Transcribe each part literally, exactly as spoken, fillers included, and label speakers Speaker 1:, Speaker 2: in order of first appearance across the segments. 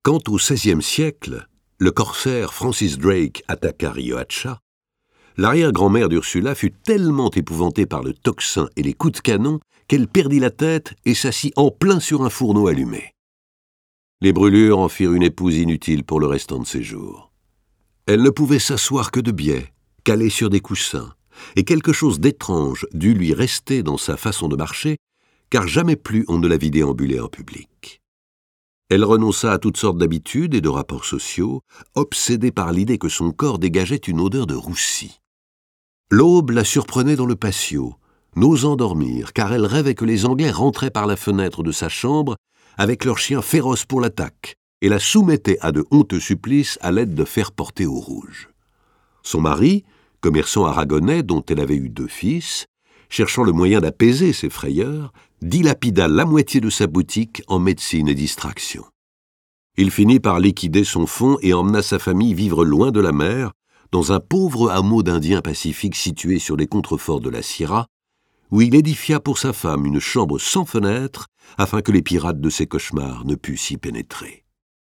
Speaker 1: Quand au seizième siècle, le corsaire Francis Drake attaqua Riohacha, l'arrière-grand-mère d'Ursula fut tellement épouvantée par le tocsin et les coups de canon qu'elle perdit la tête et s'assit en plein sur un fourneau allumé. Les brûlures en firent une épouse inutile pour le restant de ses jours. Elle ne pouvait s'asseoir que de biais, calée sur des coussins, et quelque chose d'étrange dut lui rester dans sa façon de marcher, car jamais plus on ne la vit déambuler en public. Elle renonça à toutes sortes d'habitudes et de rapports sociaux, obsédée par l'idée que son corps dégageait une odeur de roussi. L'aube la surprenait dans le patio, n'osant dormir, car elle rêvait que les Anglais rentraient par la fenêtre de sa chambre avec leurs chiens féroces pour l'attaque, et la soumettaient à de honteux supplices à l'aide de fer portés au rouge. Son mari, commerçant aragonais dont elle avait eu deux fils, cherchant le moyen d'apaiser ses frayeurs, dilapida la moitié de sa boutique en médecine et distraction. Il finit par liquider son fonds et emmena sa famille vivre loin de la mer, dans un pauvre hameau d'Indiens pacifiques situé sur les contreforts de la Sierra, où il édifia pour sa femme une chambre sans fenêtre afin que les pirates de ses cauchemars ne pussent y pénétrer.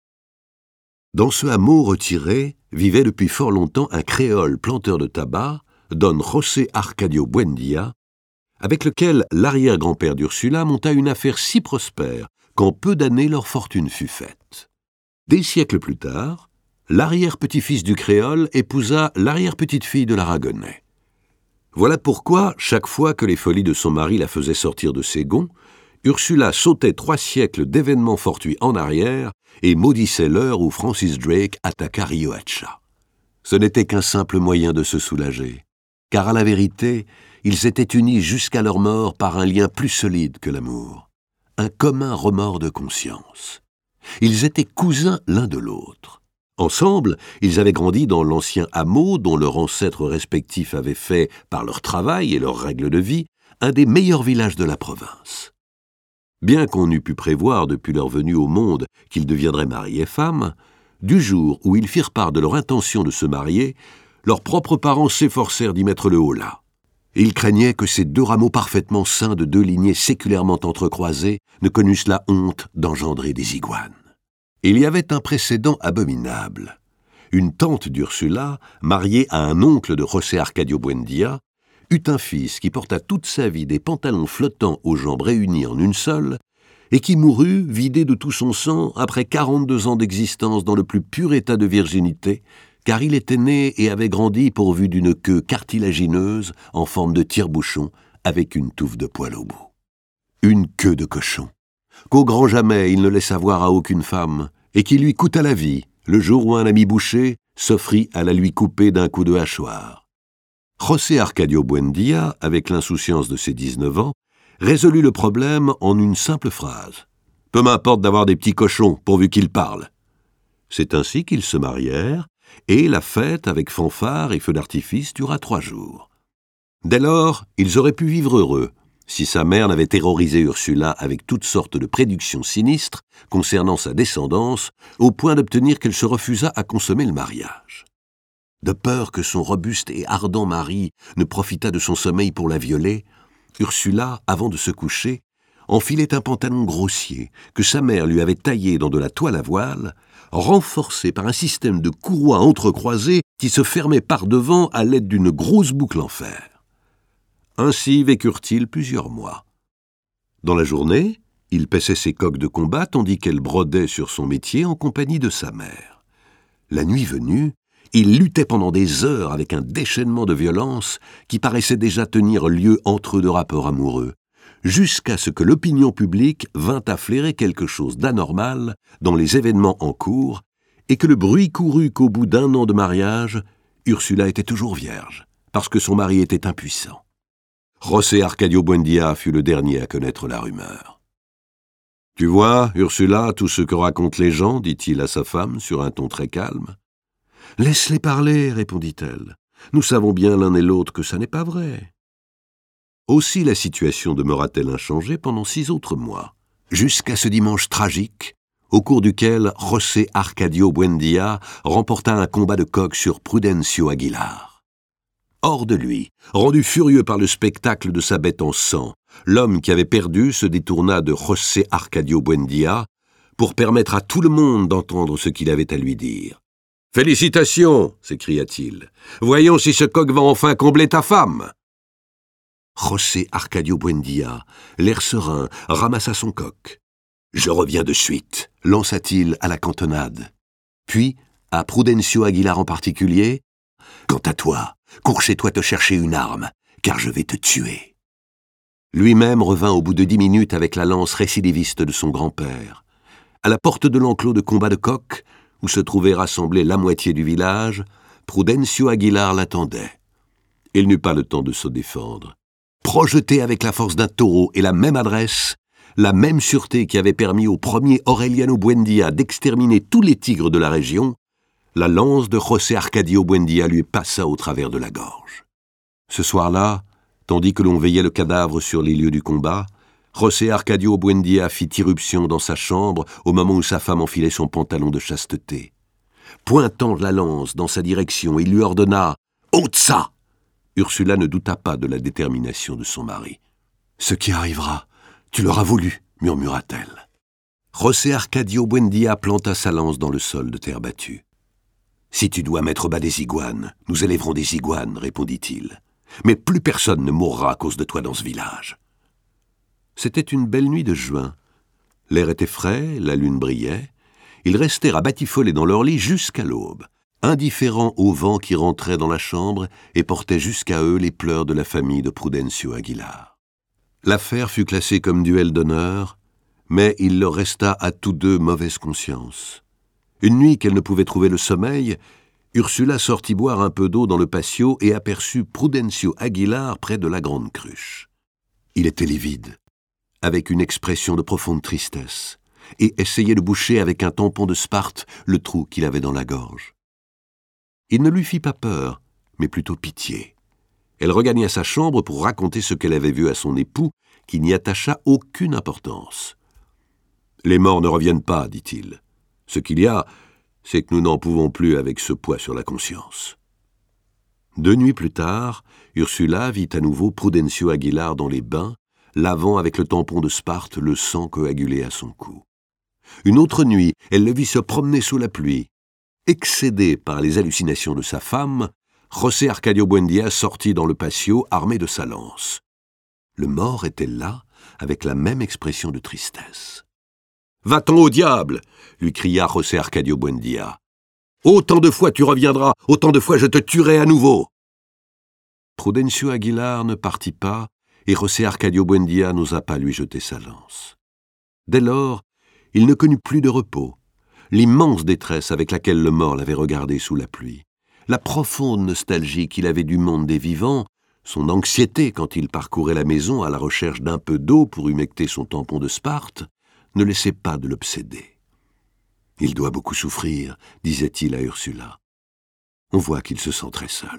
Speaker 1: Dans ce hameau retiré vivait depuis fort longtemps un créole planteur de tabac, Don José Arcadio Buendia, avec lequel l'arrière-grand-père d'Ursula monta une affaire si prospère qu'en peu d'années leur fortune fut faite. Des siècles plus tard, l'arrière-petit-fils du créole épousa l'arrière-petite-fille de l'aragonais. Voilà pourquoi, chaque fois que les folies de son mari la faisaient sortir de ses gonds, Ursula sautait trois siècles d'événements fortuits en arrière et maudissait l'heure où Francis Drake attaqua Riohacha. Ce n'était qu'un simple moyen de se soulager, car à la vérité, ils étaient unis jusqu'à leur mort par un lien plus solide que l'amour, un commun remords de conscience. Ils étaient cousins l'un de l'autre. Ensemble, ils avaient grandi dans l'ancien hameau dont leurs ancêtres respectifs avaient fait, par leur travail et leurs règles de vie, un des meilleurs villages de la province. Bien qu'on eût pu prévoir depuis leur venue au monde qu'ils deviendraient mari et femme, du jour où ils firent part de leur intention de se marier, leurs propres parents s'efforcèrent d'y mettre le holà. Ils craignaient que ces deux rameaux parfaitement sains de deux lignées séculairement entrecroisées ne connussent la honte d'engendrer des iguanes. Il y avait un précédent abominable. Une tante d'Ursula, mariée à un oncle de José Arcadio Buendia, eut un fils qui porta toute sa vie des pantalons flottants aux jambes réunies en une seule, et qui mourut, vidé de tout son sang, après quarante-deux ans d'existence dans le plus pur état de virginité, car il était né et avait grandi pourvu d'une queue cartilagineuse en forme de tire-bouchon avec une touffe de poil au bout. Une queue de cochon, qu'au grand jamais il ne laissa voir à aucune femme, et qui lui coûta la vie, le jour où un ami boucher s'offrit à la lui couper d'un coup de hachoir. José Arcadio Buendia, avec l'insouciance de ses dix-neuf ans, résolut le problème en une simple phrase. « Peu m'importe d'avoir des petits cochons, pourvu qu'ils parlent. » C'est ainsi qu'ils se marièrent, et la fête, avec fanfare et feux d'artifice, dura trois jours. Dès lors, ils auraient pu vivre heureux, si sa mère n'avait terrorisé Ursula avec toutes sortes de prédictions sinistres concernant sa descendance, au point d'obtenir qu'elle se refusât à consommer le mariage. De peur que son robuste et ardent mari ne profitât de son sommeil pour la violer, Ursula, avant de se coucher, enfilait un pantalon grossier que sa mère lui avait taillé dans de la toile à voile, renforcé par un système de courroies entrecroisées qui se fermaient par devant à l'aide d'une grosse boucle en fer. Ainsi vécurent-ils plusieurs mois. Dans la journée, il paissait ses coqs de combat tandis qu'elle brodait sur son métier en compagnie de sa mère. La nuit venue, il luttait pendant des heures avec un déchaînement de violence qui paraissait déjà tenir lieu entre eux de rapports amoureux, jusqu'à ce que l'opinion publique vînt à flairer quelque chose d'anormal dans les événements en cours et que le bruit courut qu'au bout d'un an de mariage, Ursula était toujours vierge, parce que son mari était impuissant. José Arcadio Buendia fut le dernier à connaître la rumeur. « Tu vois, Ursula, tout ce que racontent les gens, dit-il à sa femme sur un ton très calme. « Laisse-les parler, répondit-elle. Nous savons bien l'un et l'autre que ça n'est pas vrai. » Aussi la situation demeura-t-elle inchangée pendant six autres mois, jusqu'à ce dimanche tragique, au cours duquel José Arcadio Buendia remporta un combat de coq sur Prudencio Aguilar. Hors de lui, rendu furieux par le spectacle de sa bête en sang, l'homme qui avait perdu se détourna de José Arcadio Buendia pour permettre à tout le monde d'entendre ce qu'il avait à lui dire. « Félicitations !» s'écria-t-il. « Voyons si ce coq va enfin combler ta femme !» José Arcadio Buendía, l'air serein, ramassa son coq. « Je reviens de suite !» lança-t-il à la cantonade. Puis, à Prudencio Aguilar en particulier, « Quant à toi, cours chez toi te chercher une arme, car je vais te tuer. » Lui-même revint au bout de dix minutes avec la lance récidiviste de son grand-père. À la porte de l'enclos de combat de coq, où se trouvait rassemblée la moitié du village, Prudencio Aguilar l'attendait. Il n'eut pas le temps de se défendre. Projeté avec la force d'un taureau et la même adresse, la même sûreté qui avait permis au premier Aureliano Buendía d'exterminer tous les tigres de la région, la lance de José Arcadio Buendía lui passa au travers de la gorge. Ce soir-là, tandis que l'on veillait le cadavre sur les lieux du combat, José Arcadio Buendía fit irruption dans sa chambre au moment où sa femme enfilait son pantalon de chasteté. Pointant la lance dans sa direction, il lui ordonna « Ôte ça !» Ursula ne douta pas de la détermination de son mari. « Ce qui arrivera, tu l'auras voulu, » murmura-t-elle. José Arcadio Buendía planta sa lance dans le sol de terre battue. « Si tu dois mettre bas des iguanes, nous élèverons des iguanes, » répondit-il. « Mais plus personne ne mourra à cause de toi dans ce village. » C'était une belle nuit de juin. L'air était frais, la lune brillait. Ils restèrent à batifoler dans leur lit jusqu'à l'aube, indifférents au vent qui rentrait dans la chambre et portait jusqu'à eux les pleurs de la famille de Prudencio Aguilar. L'affaire fut classée comme duel d'honneur, mais il leur resta à tous deux mauvaise conscience. Une nuit qu'elle ne pouvait trouver le sommeil, Ursula sortit boire un peu d'eau dans le patio et aperçut Prudencio Aguilar près de la grande cruche. Il était livide, avec une expression de profonde tristesse, et essayait de boucher avec un tampon de Sparte le trou qu'il avait dans la gorge. Il ne lui fit pas peur, mais plutôt pitié. Elle regagna sa chambre pour raconter ce qu'elle avait vu à son époux, qui n'y attacha aucune importance. « Les morts ne reviennent pas, dit-il. Ce qu'il y a, c'est que nous n'en pouvons plus avec ce poids sur la conscience. » Deux nuits plus tard, Ursula vit à nouveau Prudencio Aguilar dans les bains, lavant avec le tampon de Sparte le sang coagulé à son cou. Une autre nuit, elle le vit se promener sous la pluie. Excédé par les hallucinations de sa femme, José Arcadio Buendía sortit dans le patio armé de sa lance. Le mort était là, avec la même expression de tristesse. « Va-t'en au diable !» lui cria José Arcadio Buendía. « Autant de fois tu reviendras, autant de fois je te tuerai à nouveau !» Prudencio Aguilar ne partit pas, et José Arcadio Buendía n'osa pas lui jeter sa lance. Dès lors, il ne connut plus de repos. L'immense détresse avec laquelle le mort l'avait regardé sous la pluie, la profonde nostalgie qu'il avait du monde des vivants, son anxiété quand il parcourait la maison à la recherche d'un peu d'eau pour humecter son tampon de Sparte, ne laissaient pas de l'obséder. « Il doit beaucoup souffrir, » disait-il à Ursula. On voit qu'il se sent très seul.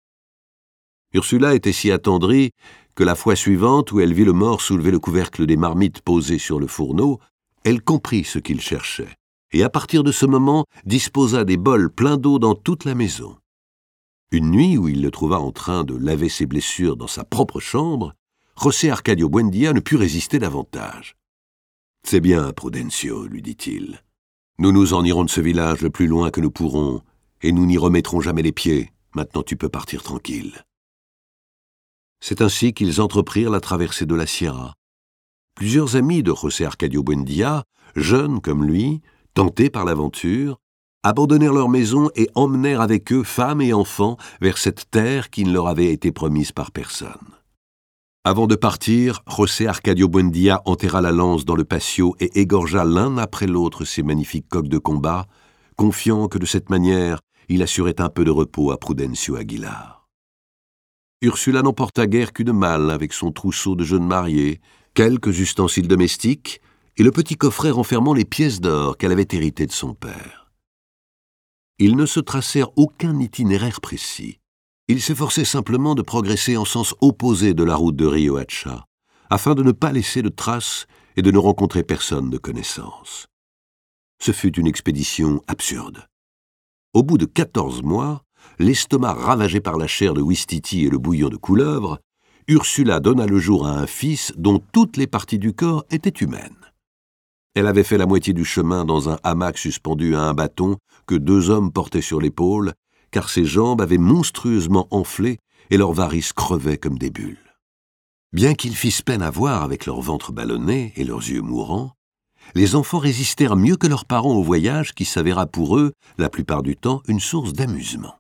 Speaker 1: Ursula était si attendrie que la fois suivante, où elle vit le mort soulever le couvercle des marmites posées sur le fourneau, elle comprit ce qu'il cherchait, et à partir de ce moment disposa des bols pleins d'eau dans toute la maison. Une nuit où il le trouva en train de laver ses blessures dans sa propre chambre, José Arcadio Buendía ne put résister davantage. « C'est bien, Prudencio, lui dit-il. Nous nous en irons de ce village le plus loin que nous pourrons, et nous n'y remettrons jamais les pieds. Maintenant tu peux partir tranquille. » C'est ainsi qu'ils entreprirent la traversée de la Sierra. Plusieurs amis de José Arcadio Buendía, jeunes comme lui, tentés par l'aventure, abandonnèrent leur maison et emmenèrent avec eux femmes et enfants vers cette terre qui ne leur avait été promise par personne. Avant de partir, José Arcadio Buendía enterra la lance dans le patio et égorgea l'un après l'autre ces magnifiques coqs de combat, confiant que de cette manière, il assurait un peu de repos à Prudencio Aguilar. Ursula n'emporta guère qu'une malle avec son trousseau de jeunes mariés, quelques ustensiles domestiques et le petit coffret renfermant les pièces d'or qu'elle avait héritées de son père. Ils ne se tracèrent aucun itinéraire précis. Ils s'efforçaient simplement de progresser en sens opposé de la route de Riohacha, afin de ne pas laisser de traces et de ne rencontrer personne de connaissance. Ce fut une expédition absurde. Au bout de quatorze mois, l'estomac ravagé par la chair de ouistiti et le bouillon de couleuvre, Ursula donna le jour à un fils dont toutes les parties du corps étaient humaines. Elle avait fait la moitié du chemin dans un hamac suspendu à un bâton que deux hommes portaient sur l'épaule, car ses jambes avaient monstrueusement enflé et leurs varices crevaient comme des bulles. Bien qu'ils fissent peine à voir avec leur ventre ballonné et leurs yeux mourants, les enfants résistèrent mieux que leurs parents au voyage qui s'avéra pour eux, la plupart du temps, une source d'amusement.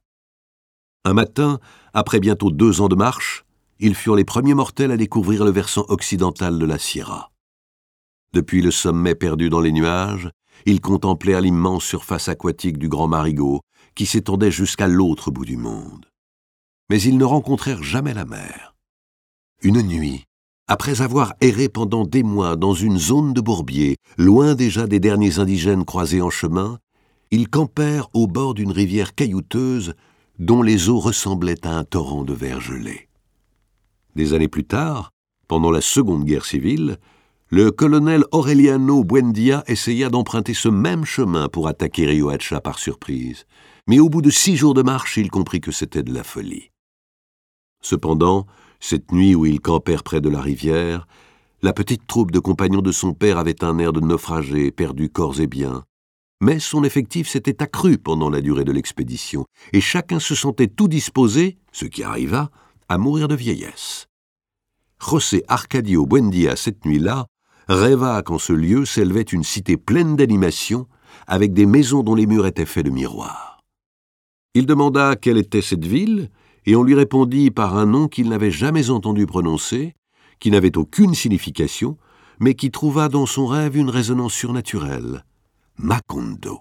Speaker 1: Un matin, après bientôt deux ans de marche, ils furent les premiers mortels à découvrir le versant occidental de la Sierra. Depuis le sommet perdu dans les nuages, ils contemplèrent l'immense surface aquatique du Grand Marigot, qui s'étendait jusqu'à l'autre bout du monde. Mais ils ne rencontrèrent jamais la mer. Une nuit, après avoir erré pendant des mois dans une zone de bourbiers, loin déjà des derniers indigènes croisés en chemin, ils campèrent au bord d'une rivière caillouteuse dont les eaux ressemblaient à un torrent de verre gelé. Des années plus tard, pendant la Seconde Guerre civile, le colonel Aureliano Buendia essaya d'emprunter ce même chemin pour attaquer Riohacha par surprise, mais au bout de six jours de marche, il comprit que c'était de la folie. Cependant, cette nuit où ils campèrent près de la rivière, la petite troupe de compagnons de son père avait un air de naufragés, perdus corps et biens. Mais son effectif s'était accru pendant la durée de l'expédition, et chacun se sentait tout disposé, ce qui arriva, à mourir de vieillesse. José Arcadio Buendia, cette nuit-là, rêva qu'en ce lieu s'élevait une cité pleine d'animation, avec des maisons dont les murs étaient faits de miroirs. Il demanda quelle était cette ville, et on lui répondit par un nom qu'il n'avait jamais entendu prononcer, qui n'avait aucune signification, mais qui trouva dans son rêve une résonance surnaturelle. Macondo.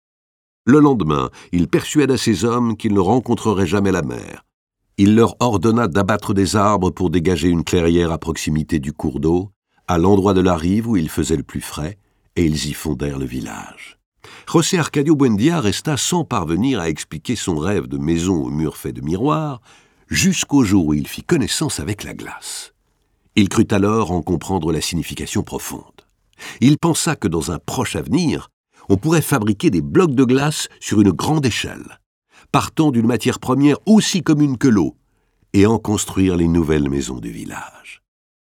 Speaker 1: Le lendemain, il persuada ses hommes qu'ils ne rencontreraient jamais la mer. Il leur ordonna d'abattre des arbres pour dégager une clairière à proximité du cours d'eau, à l'endroit de la rive où il faisait le plus frais, et ils y fondèrent le village. José Arcadio Buendia resta sans parvenir à expliquer son rêve de maison aux murs faits de miroirs, jusqu'au jour où il fit connaissance avec la glace. Il crut alors en comprendre la signification profonde. Il pensa que dans un proche avenir, on pourrait fabriquer des blocs de glace sur une grande échelle, partant d'une matière première aussi commune que l'eau, et en construire les nouvelles maisons du village.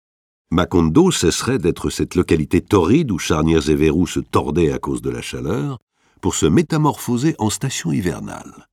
Speaker 1: Macondo cesserait d'être cette localité torride où charnières et verrous se tordaient à cause de la chaleur, pour se métamorphoser en station hivernale.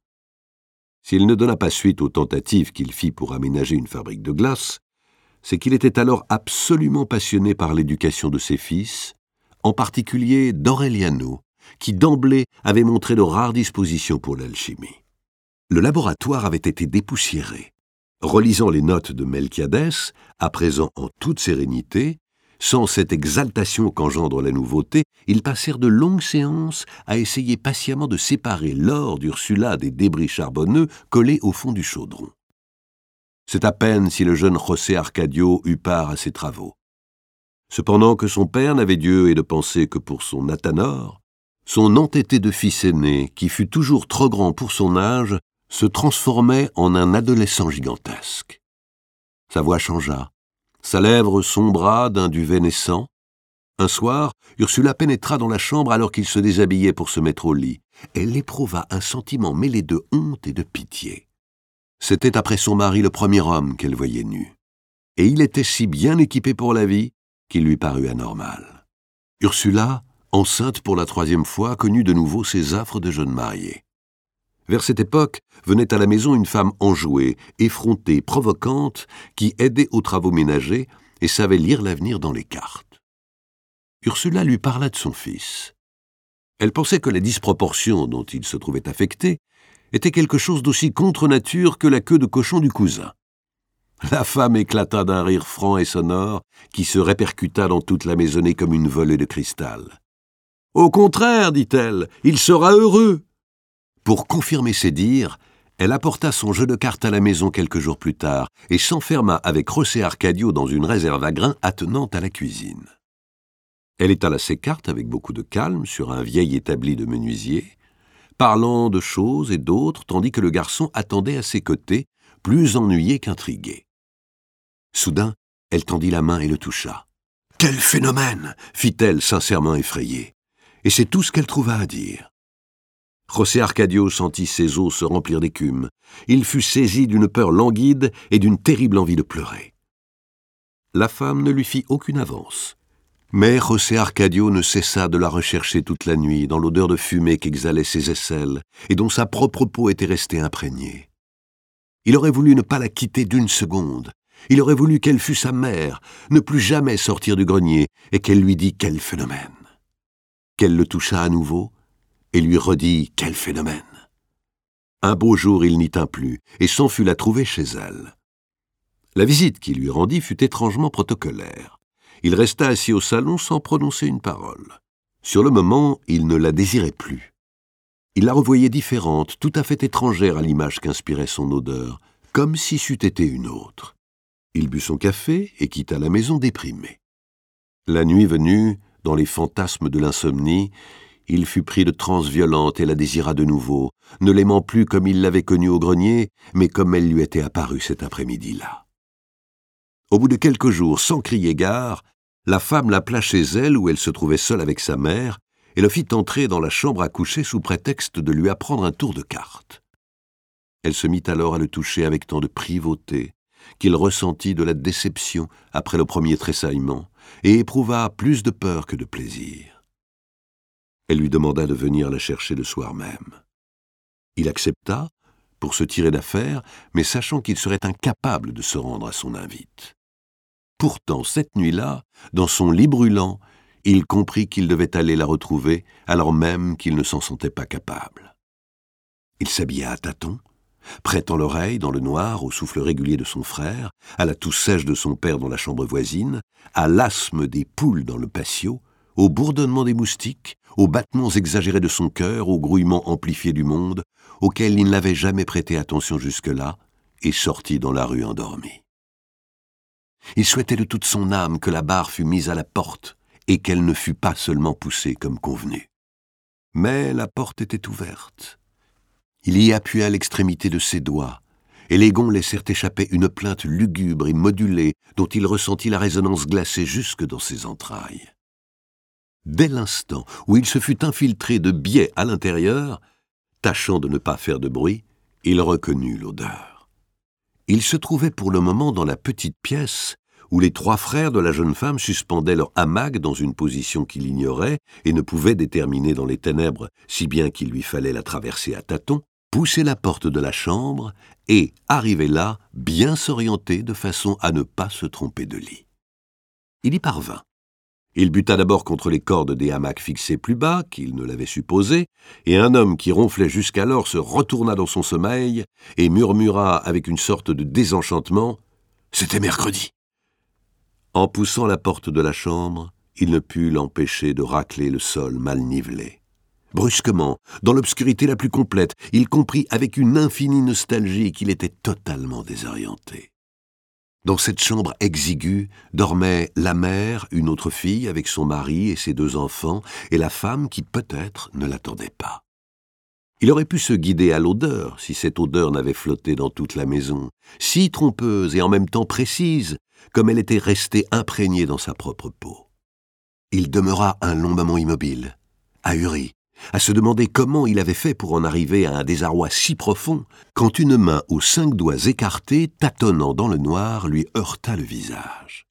Speaker 1: S'il ne donna pas suite aux tentatives qu'il fit pour aménager une fabrique de glace, c'est qu'il était alors absolument passionné par l'éducation de ses fils, en particulier d'Aureliano, qui d'emblée avait montré de rares dispositions pour l'alchimie. Le laboratoire avait été dépoussiéré. Relisant les notes de Melquiadès, à présent en toute sérénité, sans cette exaltation qu'engendre la nouveauté, ils passèrent de longues séances à essayer patiemment de séparer l'or d'Ursula des débris charbonneux collés au fond du chaudron. C'est à peine si le jeune José Arcadio eut part à ces travaux. Cependant que son père n'avait d'yeux et de pensée que pour son Athanor, son entêté de fils aîné, qui fut toujours trop grand pour son âge, se transformait en un adolescent gigantesque. Sa voix changea, sa lèvre sombra d'un duvet naissant. Un soir, Ursula pénétra dans la chambre alors qu'il se déshabillait pour se mettre au lit. Elle éprouva un sentiment mêlé de honte et de pitié. C'était après son mari le premier homme qu'elle voyait nu. Et il était si bien équipé pour la vie qu'il lui parut anormal. Ursula, enceinte pour la troisième fois, connut de nouveau ses affres de jeune mariée. Vers cette époque, venait à la maison une femme enjouée, effrontée, provocante, qui aidait aux travaux ménagers et savait lire l'avenir dans les cartes. Ursula lui parla de son fils. Elle pensait que la disproportion dont il se trouvait affecté était quelque chose d'aussi contre nature que la queue de cochon du cousin. La femme éclata d'un rire franc et sonore qui se répercuta dans toute la maisonnée comme une volée de cristal. « Au contraire, dit-elle, il sera heureux !» Pour confirmer ses dires, elle apporta son jeu de cartes à la maison quelques jours plus tard et s'enferma avec José Arcadio dans une réserve à grains attenante à la cuisine. Elle étala ses cartes avec beaucoup de calme sur un vieil établi de menuisier, parlant de choses et d'autres tandis que le garçon attendait à ses côtés, plus ennuyé qu'intrigué. Soudain, elle tendit la main et le toucha. « Quel phénomène !» fit-elle, sincèrement effrayée. Et c'est tout ce qu'elle trouva à dire. José Arcadio sentit ses os se remplir d'écume. Il fut saisi d'une peur languide et d'une terrible envie de pleurer. La femme ne lui fit aucune avance. Mais José Arcadio ne cessa de la rechercher toute la nuit dans l'odeur de fumée qu'exhalaient ses aisselles et dont sa propre peau était restée imprégnée. Il aurait voulu ne pas la quitter d'une seconde. Il aurait voulu qu'elle fût sa mère, ne plus jamais sortir du grenier et qu'elle lui dît quel phénomène. Qu'elle le touchât à nouveau et lui redit quel phénomène. Un beau jour, il n'y tint plus et s'en fut la trouver chez elle. La visite qu'il lui rendit fut étrangement protocolaire. Il resta assis au salon sans prononcer une parole. Sur le moment, il ne la désirait plus. Il la revoyait différente, tout à fait étrangère à l'image qu'inspirait son odeur, comme si c'eût été une autre. Il but son café et quitta la maison déprimé. La nuit venue, dans les fantasmes de l'insomnie, il fut pris de transe violente et la désira de nouveau, ne l'aimant plus comme il l'avait connue au grenier, mais comme elle lui était apparue cet après-midi-là. Au bout de quelques jours, sans crier gare, la femme l'appela chez elle où elle se trouvait seule avec sa mère et le fit entrer dans la chambre à coucher sous prétexte de lui apprendre un tour de cartes. Elle se mit alors à le toucher avec tant de privauté qu'il ressentit de la déception après le premier tressaillement et éprouva plus de peur que de plaisir. Elle lui demanda de venir la chercher le soir même. Il accepta, pour se tirer d'affaire, mais sachant qu'il serait incapable de se rendre à son invite. Pourtant, cette nuit-là, dans son lit brûlant, il comprit qu'il devait aller la retrouver, alors même qu'il ne s'en sentait pas capable. Il s'habilla à tâtons, prêtant l'oreille dans le noir au souffle régulier de son frère, à la toux sèche de son père dans la chambre voisine, à l'asthme des poules dans le patio, au bourdonnement des moustiques, aux battements exagérés de son cœur, au grouillement amplifié du monde, auquel il n'avait jamais prêté attention jusque-là, et sortit dans la rue endormi. Il souhaitait de toute son âme que la barre fût mise à la porte et qu'elle ne fût pas seulement poussée comme convenu. Mais la porte était ouverte. Il y appuya l'extrémité de ses doigts, et les gonds laissèrent échapper une plainte lugubre et modulée dont il ressentit la résonance glacée jusque dans ses entrailles. Dès l'instant où il se fut infiltré de biais à l'intérieur, tâchant de ne pas faire de bruit, il reconnut l'odeur. Il se trouvait pour le moment dans la petite pièce où les trois frères de la jeune femme suspendaient leur hamac dans une position qu'il ignorait et ne pouvait déterminer dans les ténèbres, si bien qu'il lui fallait la traverser à tâtons, pousser la porte de la chambre et, arrivé là, bien s'orienter de façon à ne pas se tromper de lit. Il y parvint. Il buta d'abord contre les cordes des hamacs fixés plus bas qu'il ne l'avait supposé, et un homme qui ronflait jusqu'alors se retourna dans son sommeil et murmura avec une sorte de désenchantement « C'était mercredi !» En poussant la porte de la chambre, il ne put l'empêcher de racler le sol mal nivelé. Brusquement, dans l'obscurité la plus complète, il comprit avec une infinie nostalgie qu'il était totalement désorienté. Dans cette chambre exiguë dormaient la mère, une autre fille avec son mari et ses deux enfants, et la femme qui peut-être ne l'attendait pas. Il aurait pu se guider à l'odeur, si cette odeur n'avait flotté dans toute la maison, si trompeuse et en même temps précise, comme elle était restée imprégnée dans sa propre peau. Il demeura un long moment immobile, ahuri, à se demander comment il avait fait pour en arriver à un désarroi si profond, quand une main aux cinq doigts écartés, tâtonnant dans le noir, lui heurta le visage.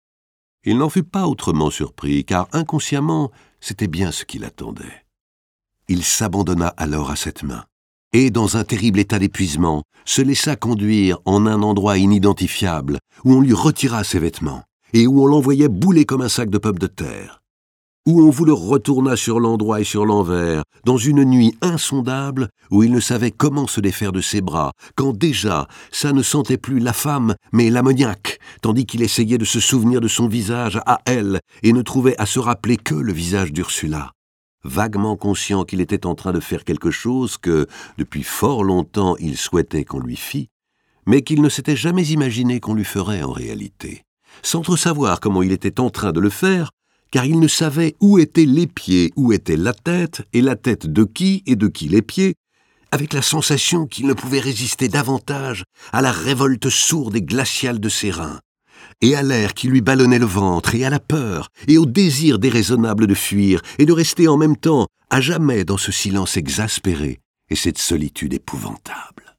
Speaker 1: Il n'en fut pas autrement surpris, car inconsciemment, c'était bien ce qu'il attendait. Il s'abandonna alors à cette main, et dans un terrible état d'épuisement, se laissa conduire en un endroit inidentifiable, où on lui retira ses vêtements, et où on l'envoyait bouler comme un sac de pommes de terre, où on vous le retourna sur l'endroit et sur l'envers, dans une nuit insondable où il ne savait comment se défaire de ses bras, quand déjà ça ne sentait plus la femme, mais l'ammoniaque, tandis qu'il essayait de se souvenir de son visage à elle et ne trouvait à se rappeler que le visage d'Ursula. Vaguement conscient qu'il était en train de faire quelque chose que, depuis fort longtemps, il souhaitait qu'on lui fît, mais qu'il ne s'était jamais imaginé qu'on lui ferait en réalité. Sans trop savoir comment il était en train de le faire, car il ne savait où étaient les pieds, où était la tête, et la tête de qui et de qui les pieds, avec la sensation qu'il ne pouvait résister davantage à la révolte sourde et glaciale de ses reins, et à l'air qui lui ballonnait le ventre, et à la peur, et au désir déraisonnable de fuir, et de rester en même temps à jamais dans ce silence exaspéré et cette solitude épouvantable.